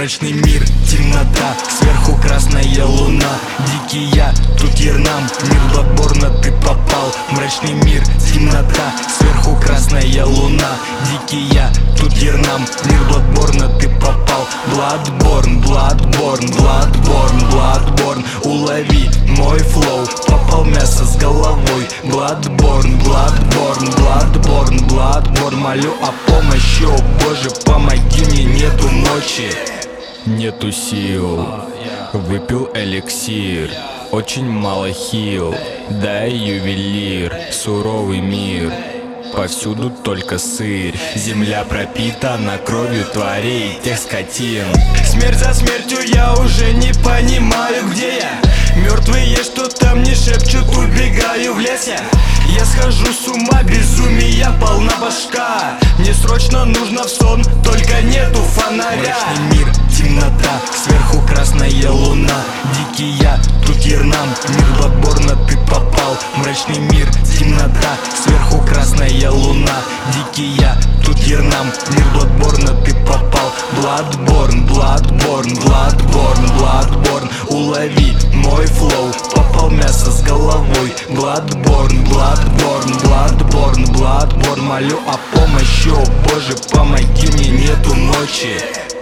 Мрачный мир, темнота, сверху красная луна. Дикий я, тут Ернам, мир Bloodborne ты попал. Мрачный мир, темнота, сверху красная луна. Дикий я, тут Ернам, мир Bloodborne ты попал. Bloodborne, Bloodborne, Bloodborne, Bloodborne. Улови мой флоу, попал мясо с головой. Bloodborne, Bloodborne, Bloodborne, Bloodborne. Молю о помощи, о Боже, помоги мне, нету ночи, нету сил. Выпил эликсир, очень мало хил. Дай ювелир, суровый мир, повсюду только сырь. Земля пропитана кровью тварей, тех скотин. Смерть за смертью, я уже не понимаю, где я. Мертвые что-то мне шепчут, убегаю в лес я схожу с ума, безумия полна башка. Мне срочно нужно в сон, только нету фонаря. Мрачный мир, темнота, сверху красная луна. Дикий я, тут Ернам, мир Bloodborne ты попал. Мрачный мир, темнота, сверху красная луна. Дикий я, тут Ернам, мир Bloodborne ты попал. Bloodborne, Bloodborne, Bloodborne, Bloodborne. Улови мой флоу, попал мясо с головой. Bloodborne, Bloodborne, Bloodborne, Bloodborne. Молю о помощи, о Боже, помоги мне, нету ночи.